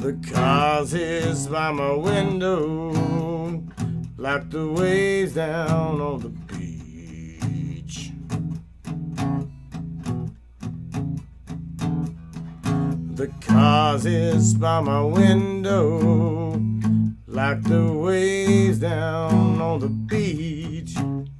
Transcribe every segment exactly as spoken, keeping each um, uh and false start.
The cars is by my window, like the waves down on the beach. The cars is by my window, like the waves down on the beach.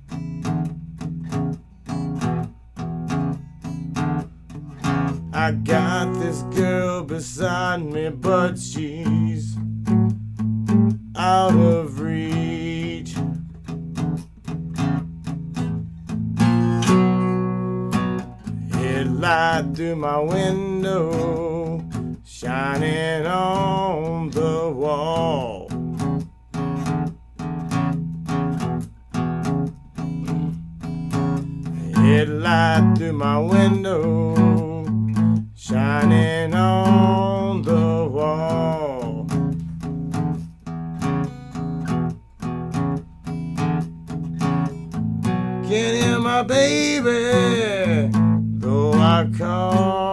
I got this girl beside me, but she's out of reach. Headlight through my window, shining on the wall. Headlight through my window, shining on the wall. Can't hear my baby, though I call.